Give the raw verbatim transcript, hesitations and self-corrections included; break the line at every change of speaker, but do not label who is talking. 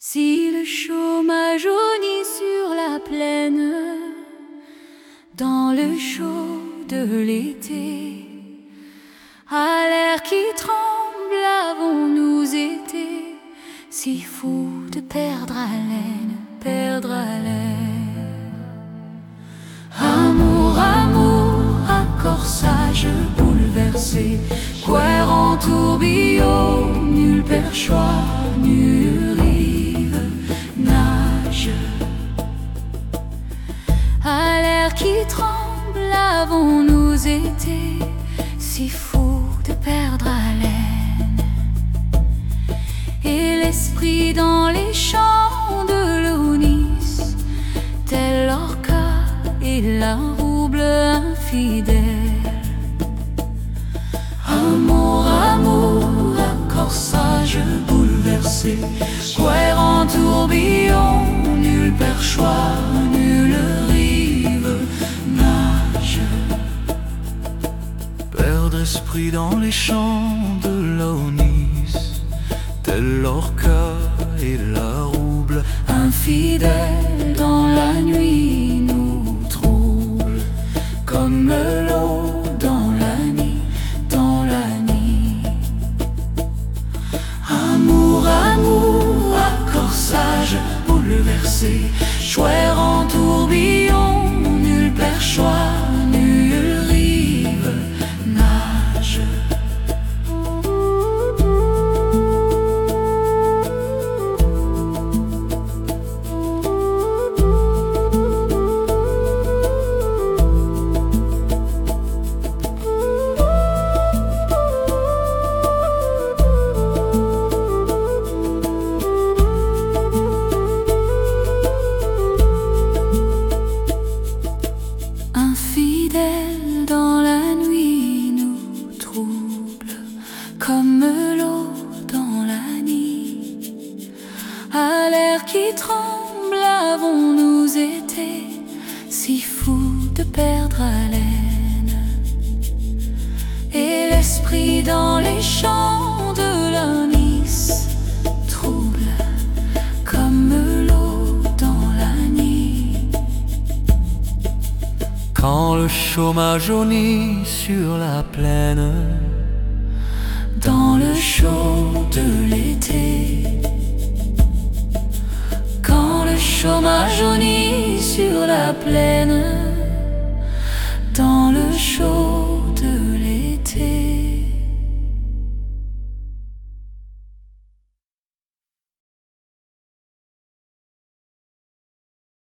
Si le chômage jaunit sur la plaine, dans le chaud de l'été, à l'air qui tremble avons-nous été si fous de perdre haleine, perdre haleine. Amour, amour, à corsage bouleversé, courir en tourbillon, nul perchoir, nulle rive nage. À l'air qui tremble avons-nous été si fous de perdre haleine, et l'esprit dans les champs de l'Aunis, tel l'orca et la rouble infidèle. Amour, amour, à corsage bouleversé, courir en tourbillon, nul perchoir, nulle rive nage.
Perdre esprit dans les champs de l'Aunis, tel l'orca et la rouble
infidèle dans la nuit nous trouble, comme l'eau dans la nuit, dans la nuit. Amour, amour, à corsage bouleversé, courir en tourbillon, nul perchoir, nulle rive nage. Infidèle dans la nuit nous trouble, comme l'eau dans la nuit. À l'air qui tremble avons-nous été si fous de perdre haleine, et l'esprit dans les champs de l'Aunis trouble, comme l'eau dans la nuit.
Quand le chômage jaunit sur la plaine,
dans le chaud de l'été, quand le chômage jaunit sur la plaine,